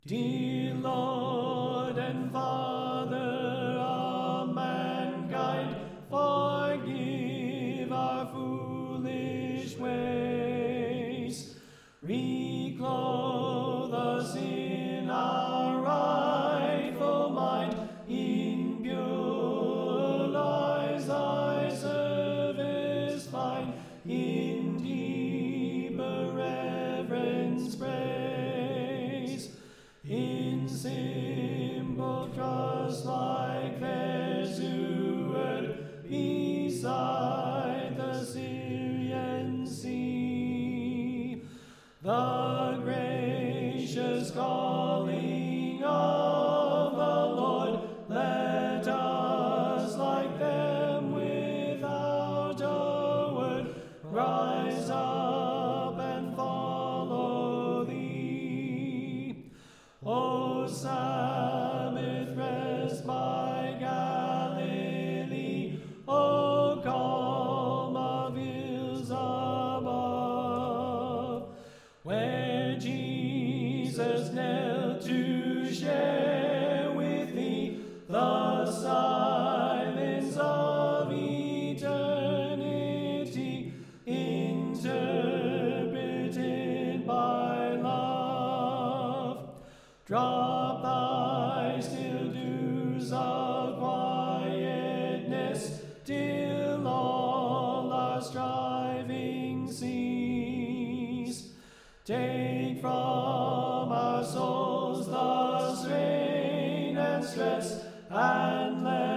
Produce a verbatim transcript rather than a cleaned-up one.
Dear Lord and Father of mankind, forgive our foolish ways. Reclothe us in our rightful mind, in pure lives thy service find, in deeper reverence praise, in simple trust like theirs who erred beside the Syrian sea. The gracious calling of the Lord, let us like them without a word rise up and follow thee. O Sabbath rest by Galilee, O calm of hills above, where Jesus knelt to share with thee the silence of eternity, interpreted by love. Drop thy still dews of quietness, till all our striving cease. Take from our souls the strain and stress, and let